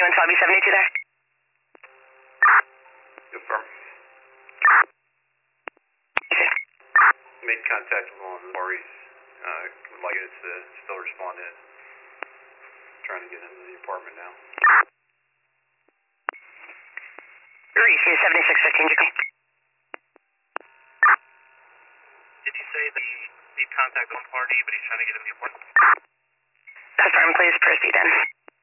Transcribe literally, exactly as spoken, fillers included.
Ambulance lobby seventy-two there. Confirm. Made contact with one of the parties. Uh, would like us to still respond in. Trying to get into the apartment now. Reese, seventy-six fifteen, Jimmy. Did you say the made contact with one party, but he's trying to get into the apartment? Affirm, please proceed in.